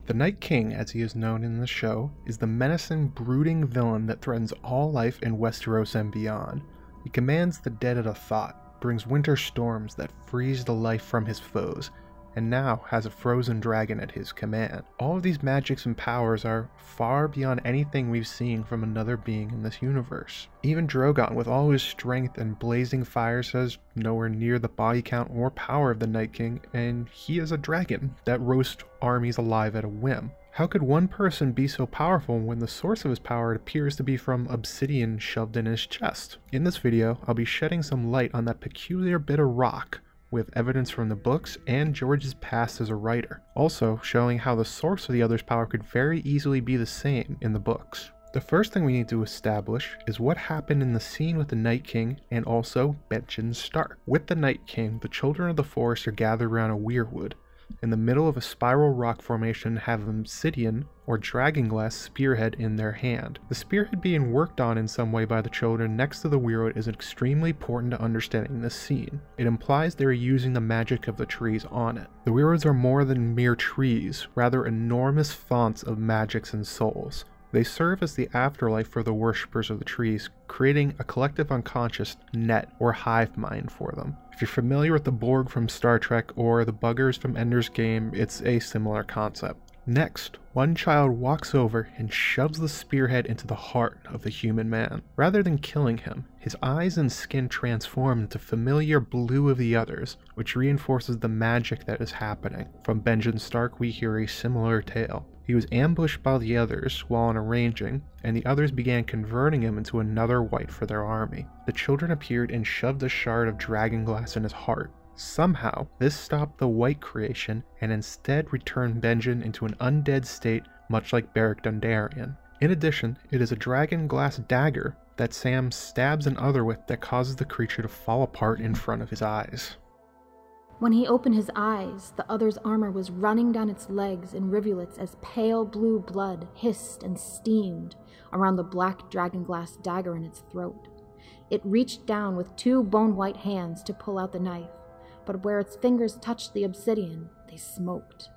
The Night King, as he is known in the show, is the menacing, brooding villain that threatens all life in Westeros and beyond. He commands the dead at a thought, brings winter storms that freeze the life from his foes, and now has a frozen dragon at his command. All of these magics and powers are far beyond anything we've seen from another being in this universe. Even Drogon, with all his strength and blazing fires, has nowhere near the body count or power of the Night King, and he is a dragon that roasts armies alive at a whim. How could one person be so powerful when the source of his power appears to be from obsidian shoved in his chest? In this video, I'll be shedding some light on that peculiar bit of rock, with evidence from the books and George's past as a writer, also showing how the source of the other's power could very easily be the same in the books. The first thing we need to establish is what happened in the scene with the Night King and also Benjen Stark. With the Night King, the children of the forest are gathered around a weirwood. In the middle of a spiral rock formation have an obsidian or dragonglass spearhead in their hand. The spearhead being worked on in some way by the children next to the weirwood is extremely important to understanding this scene. It implies they are using the magic of the trees on it. The weirwoods are more than mere trees, rather enormous fonts of magics and souls. They serve as the afterlife for the worshippers of the trees, creating a collective unconscious net or hive mind for them. If you're familiar with the Borg from Star Trek or the Buggers from Ender's Game, it's a similar concept. Next, one child walks over and shoves the spearhead into the heart of the human man. Rather than killing him, his eyes and skin transform into familiar blue of the others, which reinforces the magic that is happening. From Benjen Stark, we hear a similar tale. He was ambushed by the others while on a ranging, and the others began converting him into another white for their army. The children appeared and shoved a shard of dragonglass in his heart. Somehow, this stopped the white creation and instead returned Benjen into an undead state, much like Beric Dondarrion. In addition, it is a dragonglass dagger that Sam stabs an other with that causes the creature to fall apart in front of his eyes. When he opened his eyes, the other's armor was running down its legs in rivulets as pale blue blood hissed and steamed around the black dragonglass dagger in its throat. It reached down with two bone-white hands to pull out the knife, but where its fingers touched the obsidian, they smoked.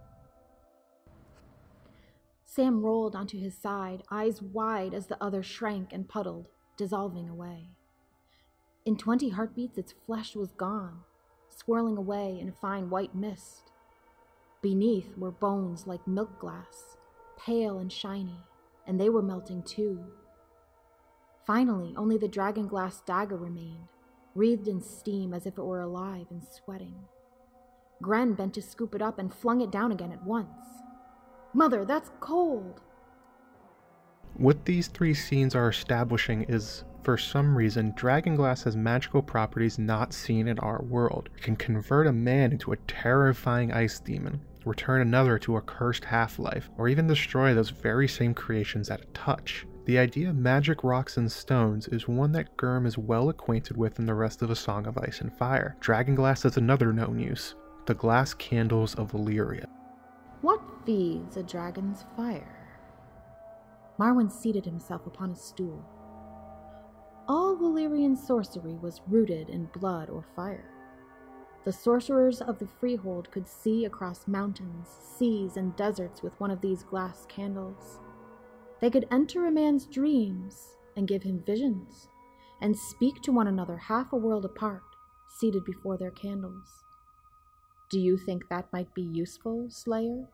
Sam rolled onto his side, eyes wide as the other shrank and puddled, dissolving away. In 20 heartbeats, its flesh was gone, swirling away in a fine white mist. Beneath were bones like milk glass, pale and shiny, and they were melting too. Finally, only the dragonglass dagger remained, wreathed in steam as if it were alive and sweating. Gren bent to scoop it up and flung it down again at once. "Mother, that's cold!" What these three scenes are establishing is, for some reason, dragonglass has magical properties not seen in our world. It can convert a man into a terrifying ice demon, return another to a cursed half-life, or even destroy those very same creations at a touch. The idea of magic rocks and stones is one that Gurm is well acquainted with in the rest of A Song of Ice and Fire. Dragonglass has another known use, the glass candles of Valyria. What feeds a dragon's fire? Marwyn seated himself upon a stool. All Valyrian sorcery was rooted in blood or fire. The sorcerers of the Freehold could see across mountains, seas, and deserts with one of these glass candles. They could enter a man's dreams and give him visions, and speak to one another half a world apart, seated before their candles. Do you think that might be useful, Slayer?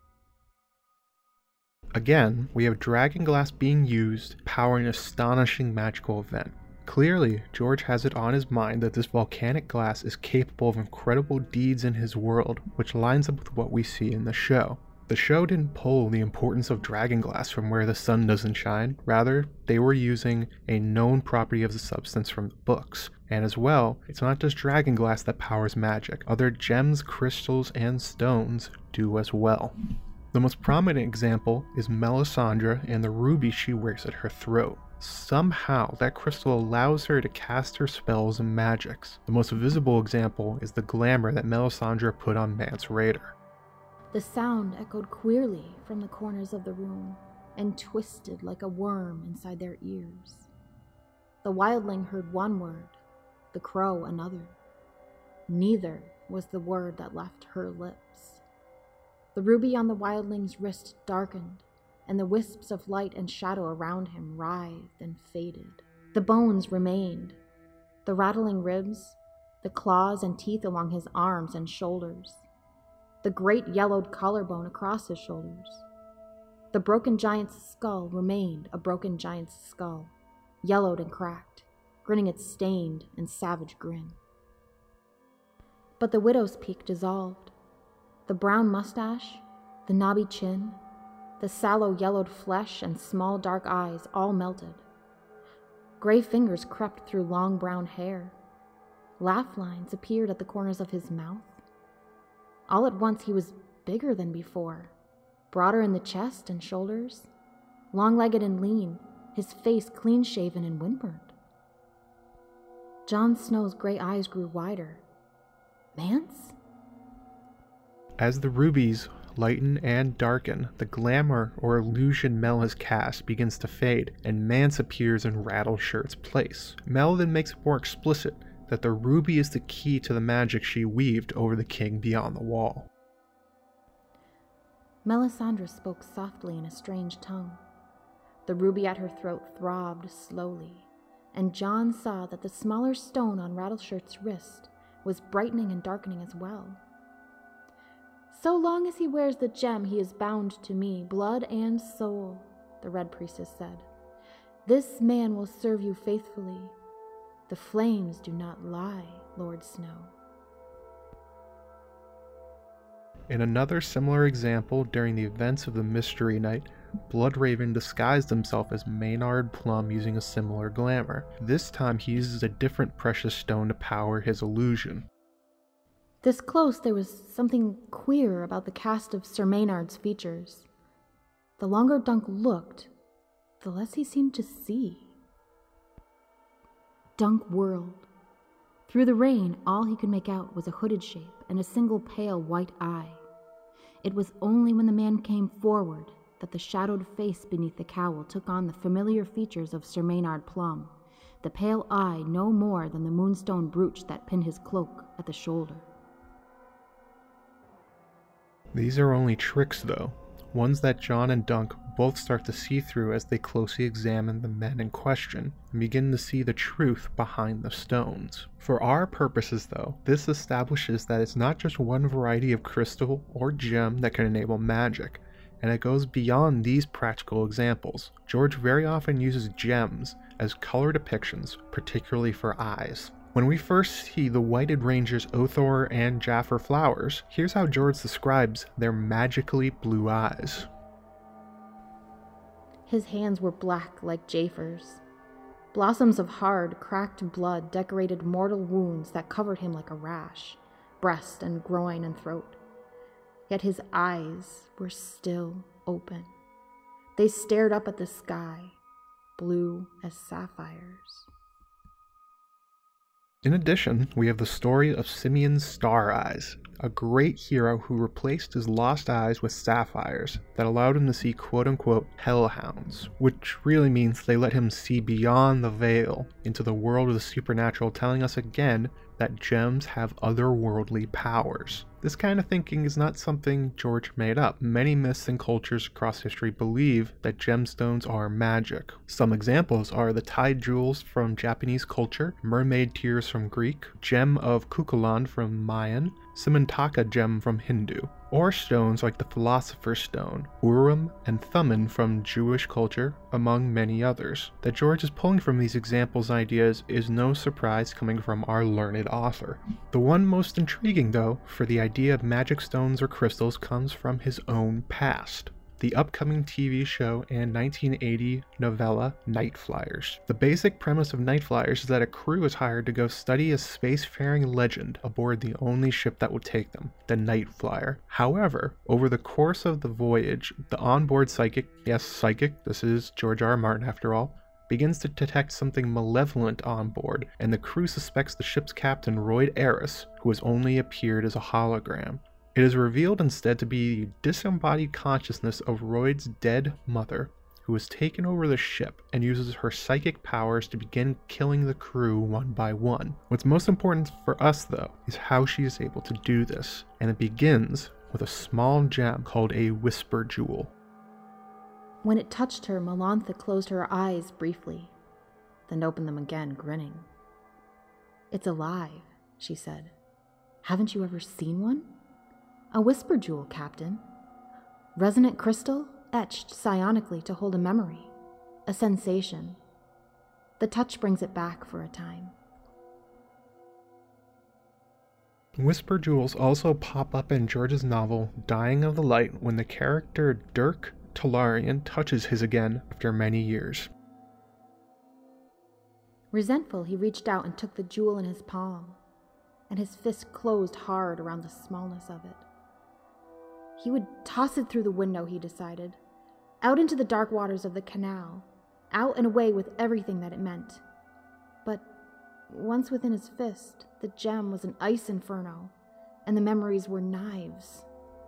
Again, we have dragonglass being used, powering an astonishing magical event. Clearly, George has it on his mind that this volcanic glass is capable of incredible deeds in his world, which lines up with what we see in the show. The show didn't pull the importance of dragonglass from where the sun doesn't shine, rather, they were using a known property of the substance from the books. And as well, it's not just dragonglass that powers magic, other gems, crystals, and stones do as well. The most prominent example is Melisandre and the ruby she wears at her throat. Somehow, that crystal allows her to cast her spells and magics. The most visible example is the glamour that Melisandre put on Mance Rayder. The sound echoed queerly from the corners of the room and twisted like a worm inside their ears. The wildling heard one word, the crow another. Neither was the word that left her lips. The ruby on the wildling's wrist darkened, and the wisps of light and shadow around him writhed and faded. The bones remained, the rattling ribs, the claws and teeth along his arms and shoulders, the great yellowed collarbone across his shoulders. The broken giant's skull remained a broken giant's skull, yellowed and cracked, grinning its stained and savage grin. But the widow's peak dissolved. The brown mustache, the knobby chin, the sallow yellowed flesh and small dark eyes all melted. Gray fingers crept through long brown hair. Laugh lines appeared at the corners of his mouth. All at once he was bigger than before, broader in the chest and shoulders, long-legged and lean, his face clean-shaven and windburned. Jon Snow's gray eyes grew wider. Mance? As the rubies lighten and darken, the glamour or illusion Mel has cast begins to fade, and Mance appears in Rattleshirt's place. Mel then makes it more explicit that the ruby is the key to the magic she weaved over the king beyond the wall. Melisandre spoke softly in a strange tongue. The ruby at her throat throbbed slowly, and Jon saw that the smaller stone on Rattleshirt's wrist was brightening and darkening as well. So long as he wears the gem, he is bound to me, blood and soul, the Red Priestess said. This man will serve you faithfully. The flames do not lie, Lord Snow. In another similar example, during the events of the Mystery Night, Bloodraven disguised himself as Maynard Plumm using a similar glamour. This time he uses a different precious stone to power his illusion. This close, there was something queer about the cast of Sir Maynard's features. The longer Dunk looked, the less he seemed to see. Dunk whirled. Through the rain, all he could make out was a hooded shape and a single pale white eye. It was only when the man came forward that the shadowed face beneath the cowl took on the familiar features of Sir Maynard Plumm, the pale eye no more than the moonstone brooch that pinned his cloak at the shoulder. These are only tricks, though, ones that Jon and Dunk both start to see through as they closely examine the men in question and begin to see the truth behind the stones. For our purposes, though, this establishes that it's not just one variety of crystal or gem that can enable magic, and it goes beyond these practical examples. George very often uses gems as color depictions, particularly for eyes. When we first see the Whited Rangers Othor and Jaffer Flowers, here's how George describes their magically blue eyes. His hands were black like Jafer's. Blossoms of hard, cracked blood decorated mortal wounds that covered him like a rash, breast and groin and throat. Yet his eyes were still open. They stared up at the sky, blue as sapphires. In addition, we have the story of Simeon's Star Eyes, a great hero who replaced his lost eyes with sapphires that allowed him to see quote-unquote hellhounds, which really means they let him see beyond the veil into the world of the supernatural, telling us again that gems have otherworldly powers. This kind of thinking is not something George made up. Many myths and cultures across history believe that gemstones are magic. Some examples are the tide jewels from Japanese culture, mermaid tears from Greek, gem of Cuchulainn from Mayan, Simantaka gem from Hindu, or stones like the Philosopher's Stone, Urim and Thummim from Jewish culture, among many others. That George is pulling from these examples and ideas is no surprise coming from our learned author. The one most intriguing, though, for the idea of magic stones or crystals comes from his own past. The upcoming TV show and 1980 novella Night Flyers. The basic premise of Night Flyers is that a crew is hired to go study a spacefaring legend aboard the only ship that will take them, the Night Flyer. However, over the course of the voyage, the onboard psychic, yes psychic, this is George R. R. Martin after all, begins to detect something malevolent on board, and the crew suspects the ship's captain Royd Eris, who has only appeared as a hologram. It is revealed instead to be the disembodied consciousness of Royd's dead mother, who has taken over the ship and uses her psychic powers to begin killing the crew one by one. What's most important for us, though, is how she is able to do this, and it begins with a small gem called a Whisper Jewel. When it touched her, Melantha closed her eyes briefly, then opened them again, grinning. "It's alive," she said. "Haven't you ever seen one? A Whisper Jewel, Captain. Resonant crystal, etched psionically to hold a memory, a sensation. The touch brings it back for a time." Whisper Jewels also pop up in George's novel Dying of the Light when the character Dirk Talarian touches his again after many years. Resentful, he reached out and took the jewel in his palm, and his fist closed hard around the smallness of it. He would toss it through the window, he decided, out into the dark waters of the canal, out and away with everything that it meant. But once within his fist, the gem was an ice inferno, and the memories were knives.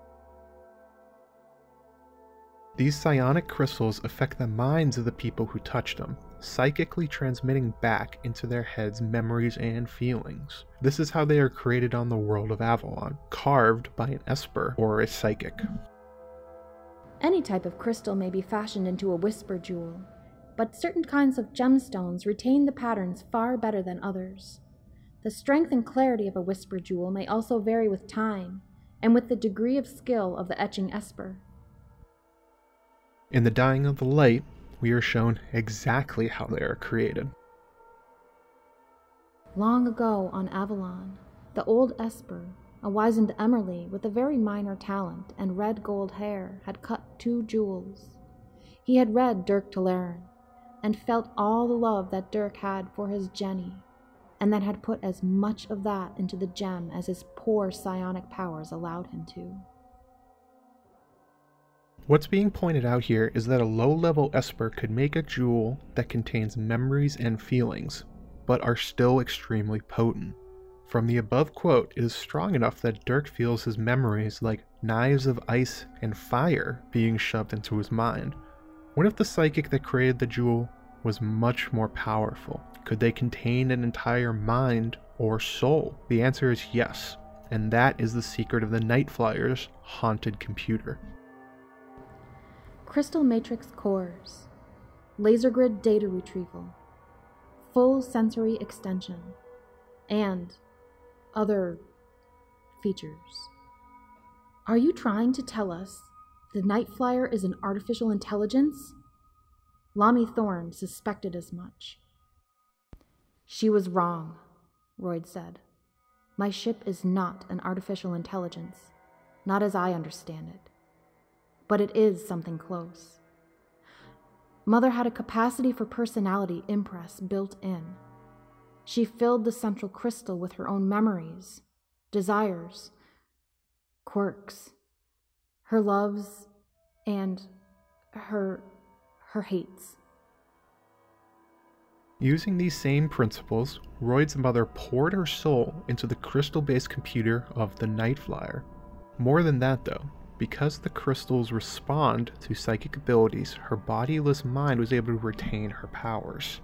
These psionic crystals affect the minds of the people who touch them, psychically transmitting back into their heads memories and feelings. This is how they are created on the world of Avalon, carved by an Esper or a psychic. Any type of crystal may be fashioned into a Whisper Jewel, but certain kinds of gemstones retain the patterns far better than others. The strength and clarity of a Whisper Jewel may also vary with time and with the degree of skill of the etching Esper. In the Dying of the Light, we are shown exactly how they are created. Long ago on Avalon, the old Esper, a wizened Emerly with a very minor talent and red gold hair, had cut 2 jewels. He had read Dirk Talarian and felt all the love that Dirk had for his Jenny, and that had put as much of that into the gem as his poor psionic powers allowed him to. What's being pointed out here is that a low-level Esper could make a jewel that contains memories and feelings, but are still extremely potent. From the above quote, it is strong enough that Dirk feels his memories like knives of ice and fire being shoved into his mind. What if the psychic that created the jewel was much more powerful? Could they contain an entire mind or soul? The answer is yes, and that is the secret of the Night Flyer's haunted computer. Crystal matrix cores, laser grid data retrieval, full sensory extension, and other features. Are you trying to tell us the Night Flyer is an artificial intelligence? Lami Thorne suspected as much. "She was wrong," Royd said. "My ship is not an artificial intelligence, not as I understand it. But it is something close. Mother had a capacity for personality impress built in. She filled the central crystal with her own memories, desires, quirks, her loves, and her hates." Using these same principles, Royd's mother poured her soul into the crystal-based computer of the Night Flyer. More than that though, because the crystals respond to psychic abilities, her bodiless mind was able to retain her powers.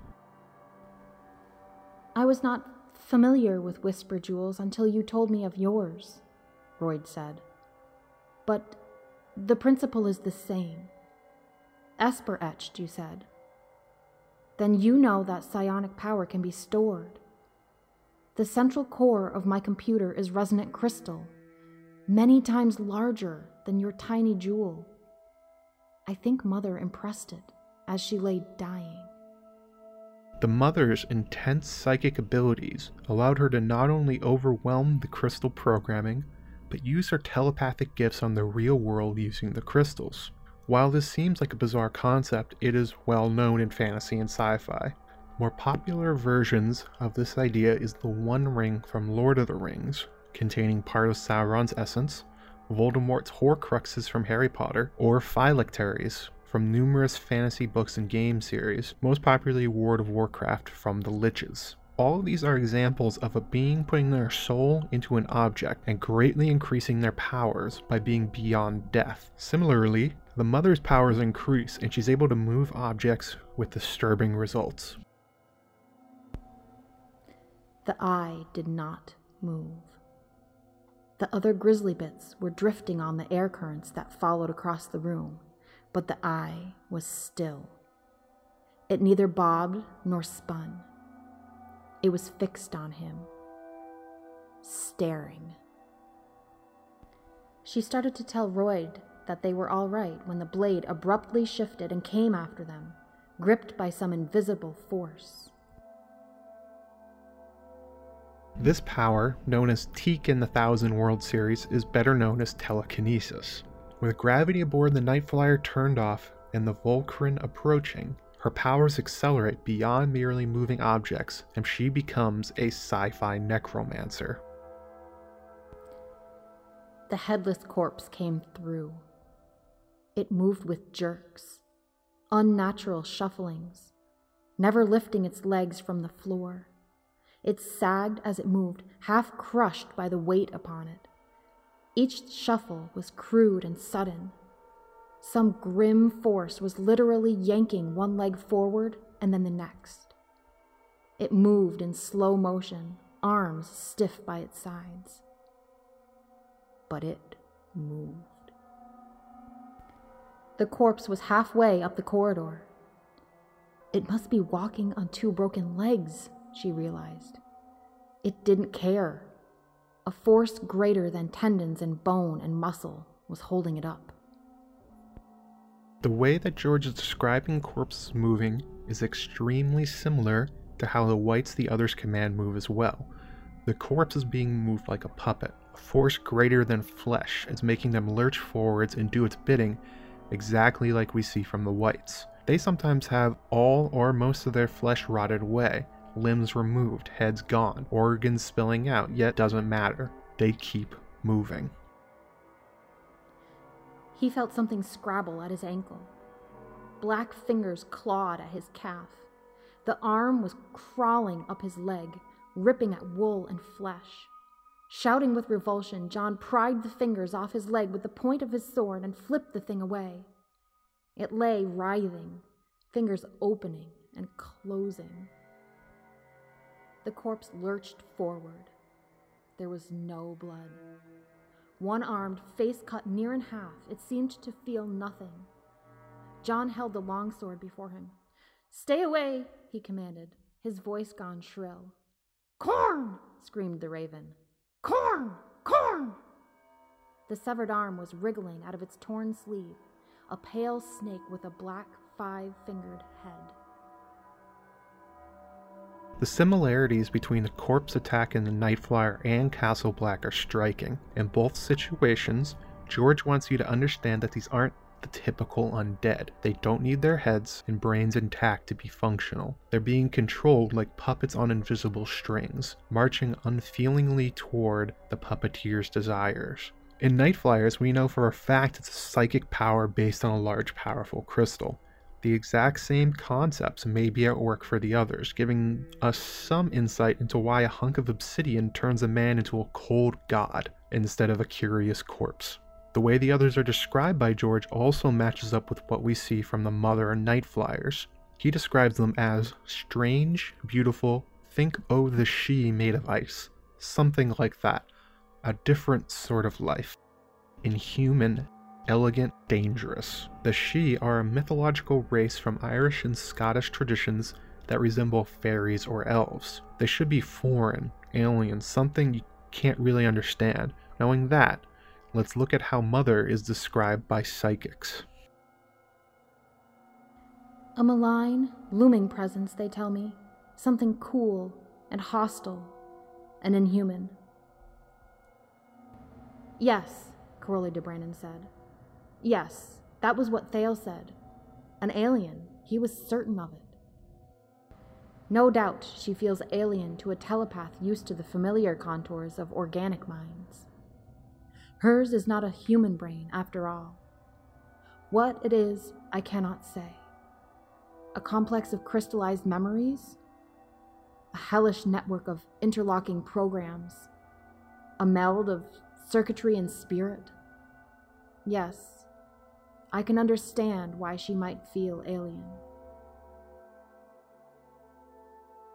"I was not familiar with Whisper Jewels until you told me of yours," Royd said. "But the principle is the same. Esper etched, you said. Then you know that psionic power can be stored. The central core of my computer is resonant crystal, many times larger than your tiny jewel. I think Mother impressed it as she lay dying." The mother's intense psychic abilities allowed her to not only overwhelm the crystal programming, but use her telepathic gifts on the real world using the crystals. While this seems like a bizarre concept, it is well known in fantasy and sci-fi. More popular versions of this idea is the One Ring from Lord of the Rings, containing part of Sauron's essence, Voldemort's Horcruxes from Harry Potter, or phylacteries from numerous fantasy books and game series, most popularly World of Warcraft from the Liches. All of these are examples of a being putting their soul into an object and greatly increasing their powers by being beyond death. Similarly, the mother's powers increase and she's able to move objects with disturbing results. The eye did not move. The other grizzly bits were drifting on the air currents that followed across the room, but the eye was still. It neither bobbed nor spun. It was fixed on him, staring. She started to tell Royd that they were all right when the blade abruptly shifted and came after them, gripped by some invisible force. This power, known as Teak in the Thousand World series, is better known as telekinesis. With gravity aboard the Night Flyer turned off and the Volcran approaching, her powers accelerate beyond merely moving objects, and she becomes a sci-fi necromancer. The headless corpse came through. It moved with jerks, unnatural shufflings, never lifting its legs from the floor. It sagged as it moved, half crushed by the weight upon it. Each shuffle was crude and sudden. Some grim force was literally yanking one leg forward and then the next. It moved in slow motion, arms stiff by its sides. But it moved. The corpse was halfway up the corridor. It must be walking on two broken legs, she realized. It didn't care. A force greater than tendons and bone and muscle was holding it up. The way that George is describing corpses moving is extremely similar to how the whites the others command move as well. The corpse is being moved like a puppet. A force greater than flesh is making them lurch forwards and do its bidding, exactly like we see from the whites. They sometimes have all or most of their flesh rotted away, limbs removed, heads gone, organs spilling out, yet doesn't matter. They keep moving. He felt something scrabble at his ankle. Black fingers clawed at his calf. The arm was crawling up his leg, ripping at wool and flesh. Shouting with revulsion, John pried the fingers off his leg with the point of his sword and flipped the thing away. It lay writhing, fingers opening and closing. The corpse lurched forward. There was no blood. One-armed, face cut near in half, it seemed to feel nothing. John held the longsword before him. "Stay away," he commanded, his voice gone shrill. "Corn!" screamed the raven. "Corn! Corn!" The severed arm was wriggling out of its torn sleeve, a pale snake with a black five-fingered head. The similarities between the corpse attack in the Night Flyer and Castle Black are striking. In both situations, George wants you to understand that these aren't the typical undead. They don't need their heads and brains intact to be functional. They're being controlled like puppets on invisible strings, marching unfeelingly toward the puppeteer's desires. In Night Flyers, we know for a fact it's a psychic power based on a large, powerful crystal. The exact same concepts may be at work for the others, giving us some insight into why a hunk of obsidian turns a man into a cold god instead of a curious corpse. The way the others are described by George also matches up with what we see from the Mother and Night Flyers. He describes them as strange, beautiful, think oh the she made of ice, something like that. A different sort of life. Inhuman, elegant, dangerous. The She are a mythological race from Irish and Scottish traditions that resemble fairies or elves. They should be foreign, alien, something you can't really understand. Knowing that, let's look at how Mother is described by psychics. A malign, looming presence, they tell me. Something cool and hostile and inhuman. Yes, Corley de Brandon said. Yes, that was what Thale said. An alien. He was certain of it. No doubt she feels alien to a telepath used to the familiar contours of organic minds. Hers is not a human brain, after all. What it is, I cannot say. A complex of crystallized memories? A hellish network of interlocking programs? A meld of circuitry and spirit? Yes, I can understand why she might feel alien.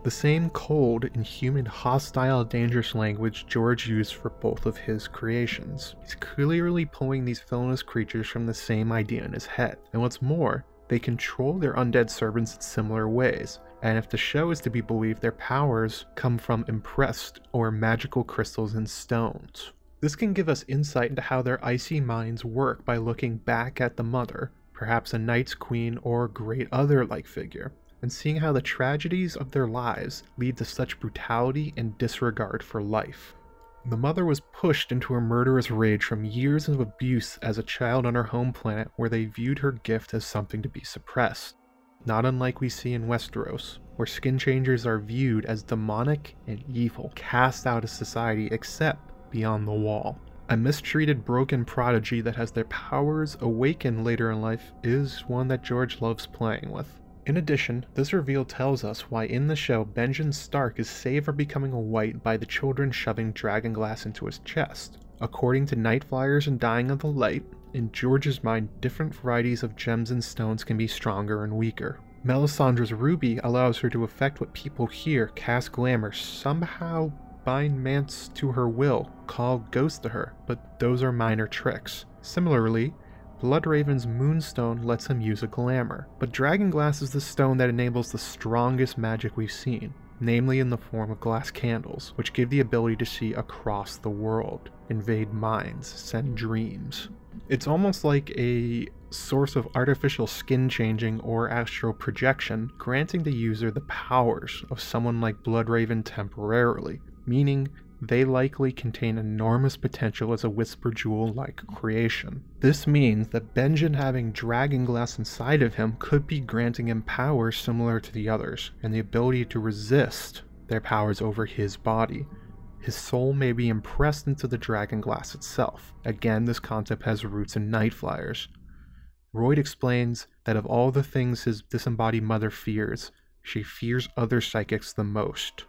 the same cold, inhuman, hostile, dangerous language George used for both of his creations. He's clearly pulling these villainous creatures from the same idea in his head. And what's more, they control their undead servants in similar ways, and if the show is to be believed, their powers come from impressed or magical crystals and stones. This can give us insight into how their icy minds work by looking back at the mother, perhaps a Night's Queen or great other-like figure, and seeing how the tragedies of their lives lead to such brutality and disregard for life. The mother was pushed into a murderous rage from years of abuse as a child on her home planet where they viewed her gift as something to be suppressed. Not unlike we see in Westeros, where skin changers are viewed as demonic and evil, cast out of society except beyond the wall. A mistreated broken prodigy that has their powers awaken later in life is one that George loves playing with. In addition, this reveal tells us why in the show Benjen Stark is saved from becoming a white by the children shoving dragonglass into his chest. According to Night Flyers and Dying of the Light, in George's mind different varieties of gems and stones can be stronger and weaker. Melisandre's ruby allows her to affect what people hear, cast glamour, somehow bind Mance to her will, call ghosts to her, but those are minor tricks. Similarly, Bloodraven's moonstone lets him use a glamour, but dragonglass is the stone that enables the strongest magic we've seen, namely in the form of glass candles, which give the ability to see across the world, invade minds, send dreams. It's almost like a source of artificial skin changing or astral projection, granting the user the powers of someone like Bloodraven temporarily, meaning they likely contain enormous potential as a Whisper Jewel-like creation. This means that Benjen having dragonglass inside of him could be granting him powers similar to the others, and the ability to resist their powers over his body. His soul may be impressed into the dragonglass itself. Again, this concept has roots in Night Flyers. Royd explains that of all the things his disembodied mother fears, she fears other psychics the most.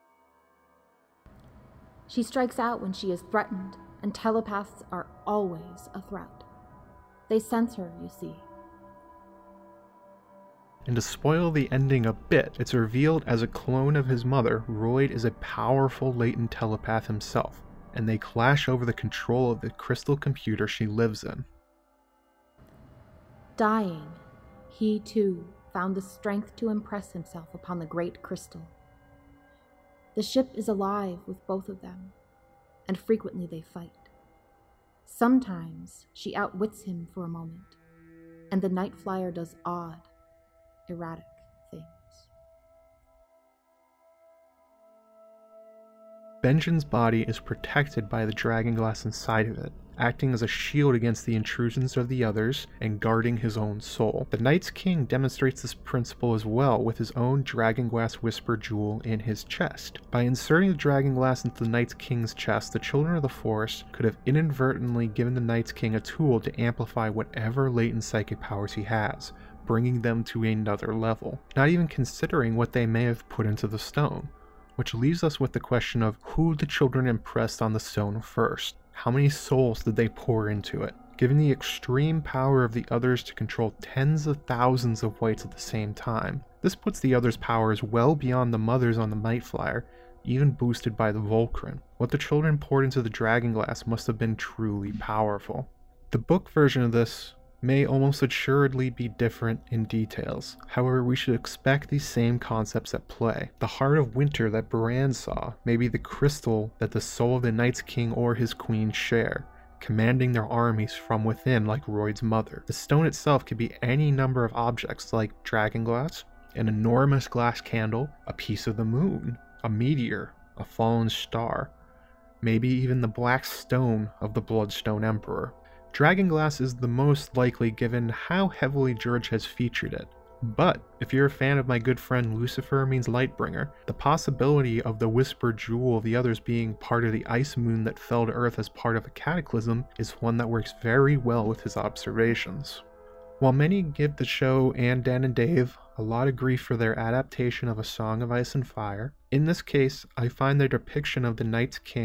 She strikes out when she is threatened, and telepaths are always a threat. They sense her, you see. And to spoil the ending a bit, it's revealed as a clone of his mother, Royd is a powerful latent telepath himself, and they clash over the control of the crystal computer she lives in. Dying, he too found the strength to impress himself upon the great crystal. The ship is alive with both of them, and frequently they fight. Sometimes she outwits him for a moment, and the Night Flyer does odd, erratic things. Benjen's body is protected by the dragonglass inside of it, acting as a shield against the intrusions of the others and guarding his own soul. The Night's King demonstrates this principle as well with his own dragonglass Whisper Jewel in his chest. By inserting the dragonglass into the Night's King's chest, the Children of the Forest could have inadvertently given the Night's King a tool to amplify whatever latent psychic powers he has, bringing them to another level, not even considering what they may have put into the stone. Which leaves us with the question of who the children impressed on the stone first. How many souls did they pour into it? Given the extreme power of the others to control tens of thousands of whites at the same time, this puts the others' powers well beyond the mothers on the Night Flyer, even boosted by the Volcran. What the children poured into the dragonglass must have been truly powerful. The book version of this may almost assuredly be different in details. However, we should expect these same concepts at play. The Heart of Winter that Bran saw may be the crystal that the soul of the Night's King or his queen share, commanding their armies from within like Royd's mother. The stone itself could be any number of objects like dragonglass, an enormous glass candle, a piece of the moon, a meteor, a fallen star, maybe even the black stone of the Bloodstone Emperor. Dragonglass is the most likely given how heavily George has featured it. But if you're a fan of my good friend Lucifer Means Lightbringer, the possibility of the Whisper Jewel of the others being part of the ice moon that fell to Earth as part of a cataclysm is one that works very well with his observations. While many give the show and Dan and Dave a lot of grief for their adaptation of A Song of Ice and Fire, in this case I find their depiction of the Night's King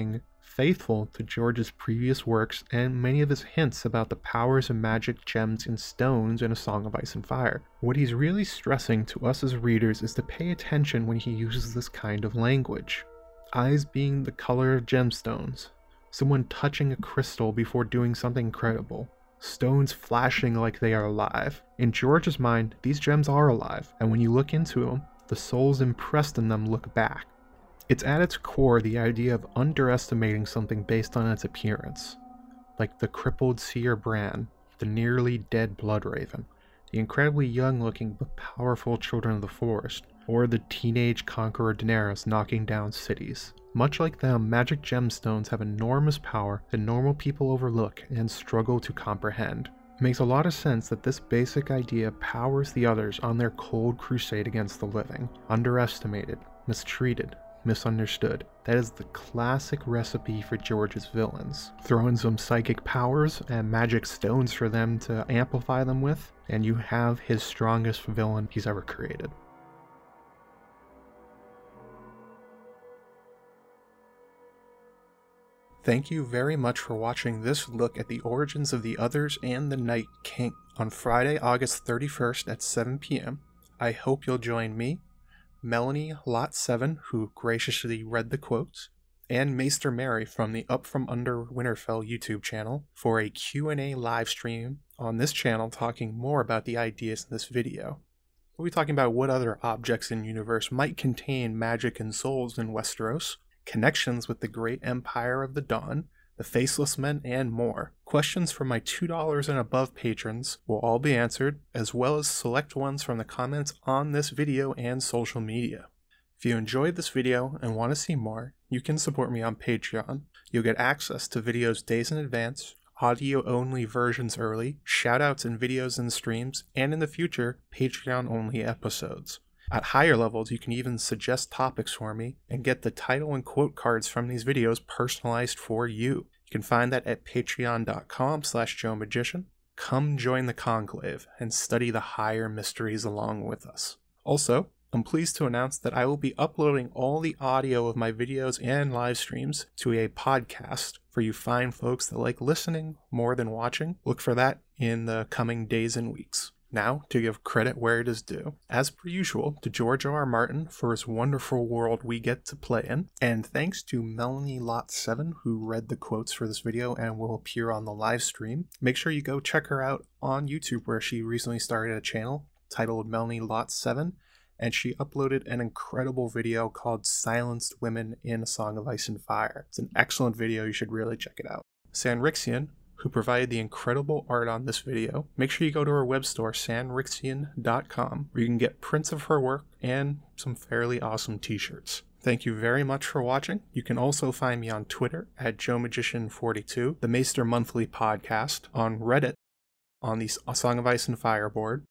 faithful to George's previous works and many of his hints about the powers of magic gems and stones in A Song of Ice and Fire. What he's really stressing to us as readers is to pay attention when he uses this kind of language. Eyes being the color of gemstones, someone touching a crystal before doing something incredible, stones flashing like they are alive. In George's mind, these gems are alive, and when you look into them, the souls impressed in them look back. It's at its core the idea of underestimating something based on its appearance, like the crippled seer Bran, the nearly dead Bloodraven, the incredibly young-looking but powerful Children of the Forest, or the teenage conqueror Daenerys knocking down cities. Much like them, magic gemstones have enormous power that normal people overlook and struggle to comprehend. It makes a lot of sense that this basic idea powers the others on their cold crusade against the living, underestimated, mistreated, misunderstood. That is the classic recipe for George's villains. Throw in some psychic powers and magic stones for them to amplify them with, and you have his strongest villain he's ever created. Thank you very much for watching this look at the origins of the Others and the Night King on Friday, August 31st at 7 p.m. I hope you'll join me, Melanie Lot 7, who graciously read the quotes, and Maester Mary from the Up From Under Winterfell YouTube channel for a Q&A live stream on this channel talking more about the ideas in this video. We'll be talking about what other objects in the universe might contain magic and souls in Westeros, connections with the great Empire of the Dawn, the Faceless Men, and more. Questions from my $2 and above patrons will all be answered, as well as select ones from the comments on this video and social media. If you enjoyed this video and want to see more, you can support me on Patreon. You'll get access to videos days in advance, audio-only versions early, shoutouts in videos and streams, and in the future, Patreon-only episodes. At higher levels, you can even suggest topics for me and get the title and quote cards from these videos personalized for you. You can find that at patreon.com/JoeMagician. Come join the conclave and study the higher mysteries along with us. Also, I'm pleased to announce that I will be uploading all the audio of my videos and live streams to a podcast for you fine folks that like listening more than watching. Look for that in the coming days and weeks. Now, to give credit where it is due, as per usual, to George R.R. Martin for his wonderful world we get to play in, and thanks to Melanie Lot 7 who read the quotes for this video and will appear on the live stream. Make sure you go check her out on YouTube, where she recently started a channel titled Melanie Lot 7, and she uploaded an incredible video called Silenced Women in A Song of Ice and Fire. It's an excellent video, you should really check it out. Sanrixian, who provided the incredible art on this video, make sure you go to her web store, sanrixian.com, where you can get prints of her work and some fairly awesome t-shirts. Thank you very much for watching. You can also find me on Twitter at JoeMagician42, the Maester Monthly podcast, on Reddit, on the A Song of Ice and Fire board,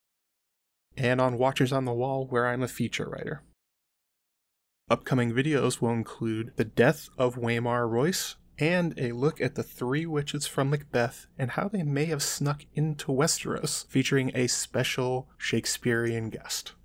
and on Watchers on the Wall, where I'm a feature writer. Upcoming videos will include the death of Waymar Royce, and a look at the 3 witches from Macbeth and how they may have snuck into Westeros, featuring a special Shakespearean guest.